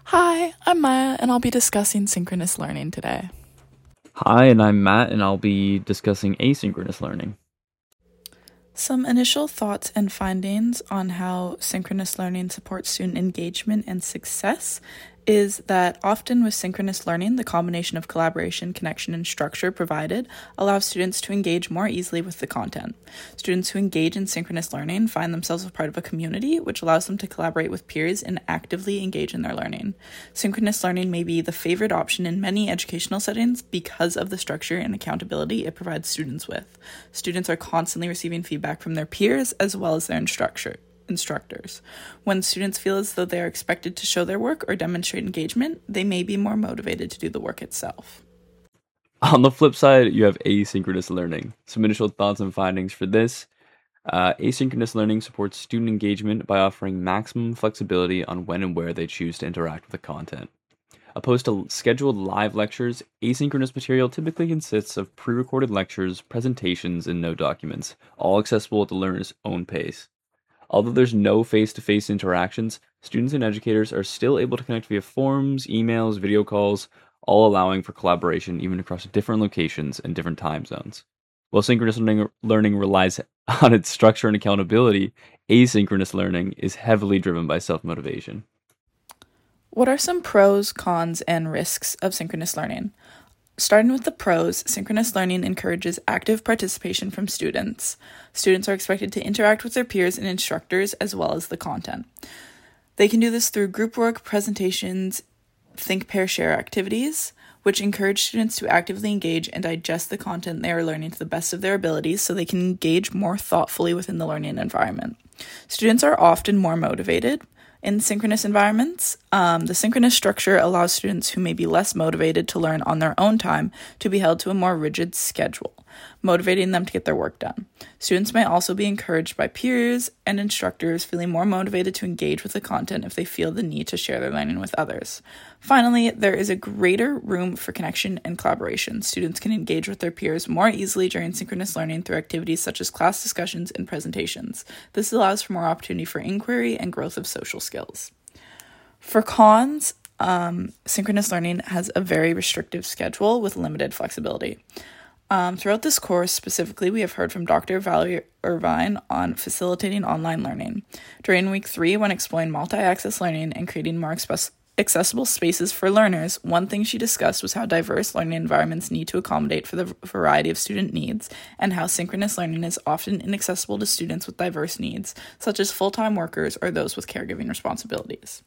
Hi, I'm Maya, and I'll be discussing synchronous learning today. Hi, and I'm Matt, and I'll be discussing asynchronous learning. Some initial thoughts and findings on how synchronous learning supports student engagement and success is that often with synchronous learning, the combination of collaboration, connection, and structure provided allows students to engage more easily with the content. Students who engage in synchronous learning find themselves a part of a community, which allows them to collaborate with peers and actively engage in their learning. Synchronous learning may be the favored option in many educational settings because of the structure and accountability it provides students with. Students are constantly receiving feedback from their peers as well as their instructors. When students feel as though they are expected to show their work or demonstrate engagement, they may be more motivated to do the work itself. On the flip side, you have asynchronous learning. Some initial thoughts and findings for this. Asynchronous learning supports student engagement by offering maximum flexibility on when and where they choose to interact with the content. Opposed to scheduled live lectures, asynchronous material typically consists of pre recorded lectures, presentations, and note documents, all accessible at the learner's own pace. Although there's no face to face interactions, students and educators are still able to connect via forums, emails, video calls, all allowing for collaboration even across different locations and different time zones. While synchronous learning relies on its structure and accountability, asynchronous learning is heavily driven by self motivation. What are some pros, cons, and risks of synchronous learning? Starting with the pros, synchronous learning encourages active participation from students. Students are expected to interact with their peers and instructors as well as the content. They can do this through group work, presentations, think, pair, share activities, which encourage students to actively engage and digest the content they are learning to the best of their abilities so they can engage more thoughtfully within the learning environment. Students are often more motivated in synchronous environments. The synchronous structure allows students who may be less motivated to learn on their own time to be held to a more rigid schedule, motivating them to get their work done. Students may also be encouraged by peers and instructors, feeling more motivated to engage with the content if they feel the need to share their learning with others. Finally, there is a greater room for connection and collaboration. Students can engage with their peers more easily during synchronous learning through activities such as class discussions and presentations. This allows for more opportunity for inquiry and growth of social skills. For cons, synchronous learning has a very restrictive schedule with limited flexibility. Throughout this course, specifically, we have heard from Dr. Valerie Irvine on facilitating online learning. During week 3, when exploring multi-access learning and creating more accessible spaces for learners, one thing she discussed was how diverse learning environments need to accommodate for the variety of student needs, and how synchronous learning is often inaccessible to students with diverse needs, such as full-time workers or those with caregiving responsibilities.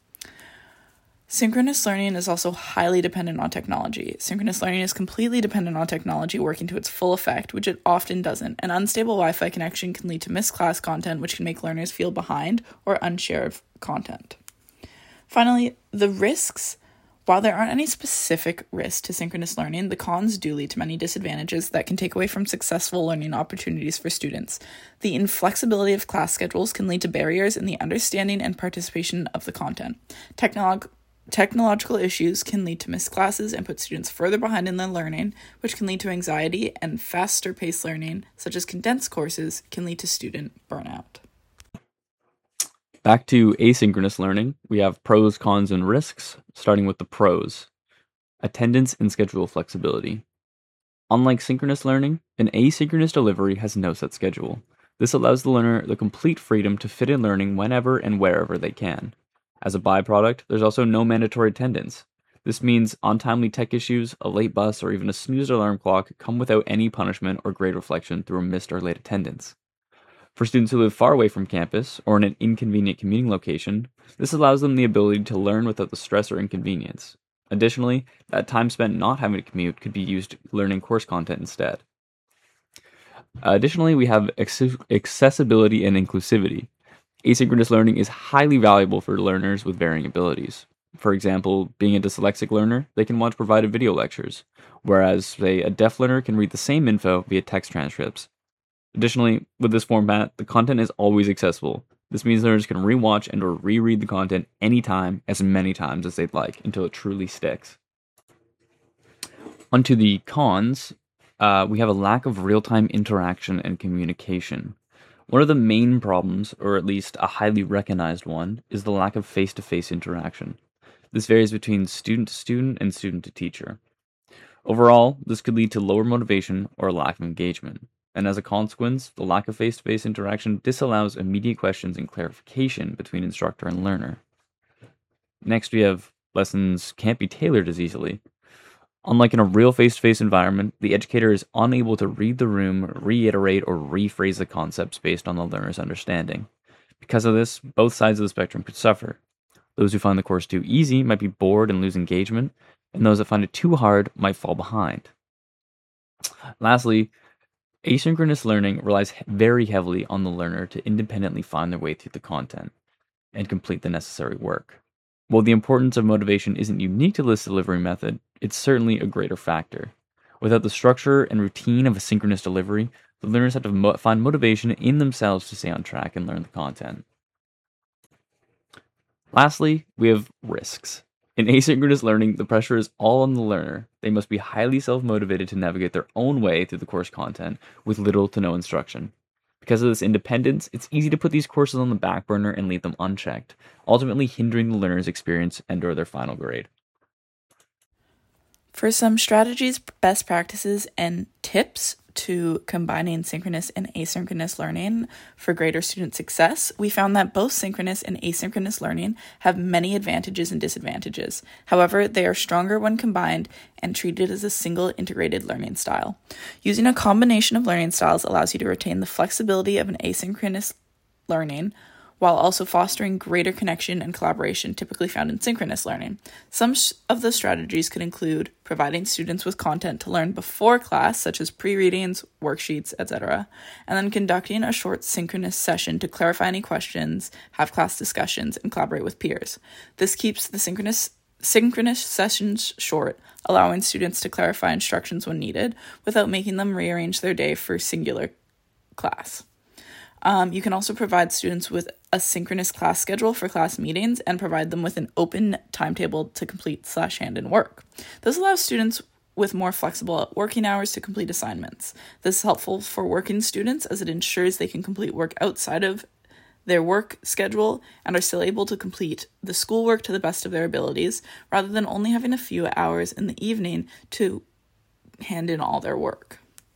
Synchronous learning is also highly dependent on technology. Synchronous learning is completely dependent on technology working to its full effect, which it often doesn't. An unstable Wi-Fi connection can lead to missed class content, which can make learners feel behind or unsure of content. Finally, the risks. While there aren't any specific risks to synchronous learning, the cons do lead to many disadvantages that can take away from successful learning opportunities for students. The inflexibility of class schedules can lead to barriers in the understanding and participation of the content. Technological issues can lead to missed classes and put students further behind in their learning, which can lead to anxiety, and faster-paced learning, such as condensed courses, can lead to student burnout. Back to asynchronous learning, we have pros, cons, and risks, starting with the pros. Attendance and schedule flexibility. Unlike synchronous learning, an asynchronous delivery has no set schedule. This allows the learner the complete freedom to fit in learning whenever and wherever they can. As a byproduct, there's also no mandatory attendance. This means untimely tech issues, a late bus, or even a snooze alarm clock come without any punishment or grade reflection through a missed or late attendance. For students who live far away from campus or in an inconvenient commuting location, this allows them the ability to learn without the stress or inconvenience. Additionally, that time spent not having to commute could be used learning course content instead. Additionally, we have accessibility and inclusivity. Asynchronous learning is highly valuable for learners with varying abilities. For example, being a dyslexic learner, they can watch provided video lectures, whereas, say, a deaf learner can read the same info via text transcripts. Additionally, with this format, the content is always accessible. This means learners can rewatch and or reread the content anytime, as many times as they'd like, until it truly sticks. Onto the cons, we have a lack of real-time interaction and communication. One of the main problems, or at least a highly recognized one, is the lack of face-to-face interaction. This varies between student to student and student to teacher. Overall, this could lead to lower motivation or a lack of engagement. And as a consequence, the lack of face-to-face interaction disallows immediate questions and clarification between instructor and learner. Next, we have lessons can't be tailored as easily. Unlike in a real face-to-face environment, the educator is unable to read the room, reiterate, or rephrase the concepts based on the learner's understanding. Because of this, both sides of the spectrum could suffer. Those who find the course too easy might be bored and lose engagement, and those that find it too hard might fall behind. Lastly, asynchronous learning relies very heavily on the learner to independently find their way through the content and complete the necessary work. While the importance of motivation isn't unique to this delivery method, it's certainly a greater factor. Without the structure and routine of a synchronous delivery, the learners have to find motivation in themselves to stay on track and learn the content. Lastly, we have risks. In asynchronous learning, the pressure is all on the learner. They must be highly self-motivated to navigate their own way through the course content with little to no instruction. Because of this independence, it's easy to put these courses on the back burner and leave them unchecked, ultimately hindering the learner's experience and/or their final grade. For some strategies, best practices, and tips to combining synchronous and asynchronous learning for greater student success, we found that both synchronous and asynchronous learning have many advantages and disadvantages. However, they are stronger when combined and treated as a single integrated learning style. Using a combination of learning styles allows you to retain the flexibility of an asynchronous learning while also fostering greater connection and collaboration typically found in synchronous learning. Some of the strategies could include providing students with content to learn before class, such as pre-readings, worksheets, etc., and then conducting a short synchronous session to clarify any questions, have class discussions, and collaborate with peers. This keeps the synchronous sessions short, allowing students to clarify instructions when needed without making them rearrange their day for singular class. You can also provide students with a synchronous class schedule for class meetings and provide them with an open timetable to complete/hand in work. This allows students with more flexible working hours to complete assignments. This is helpful for working students as it ensures they can complete work outside of their work schedule and are still able to complete the schoolwork to the best of their abilities, rather than only having a few hours in the evening to hand in all their work.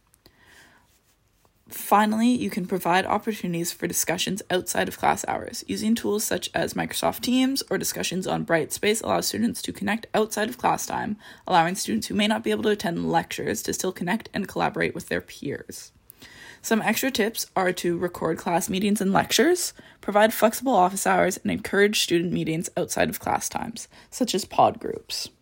Finally, you can provide opportunities for discussions outside of class hours. Using tools such as Microsoft Teams or discussions on Brightspace allows students to connect outside of class time, allowing students who may not be able to attend lectures to still connect and collaborate with their peers. Some extra tips are to record class meetings and lectures, provide flexible office hours, and encourage student meetings outside of class times, such as pod groups.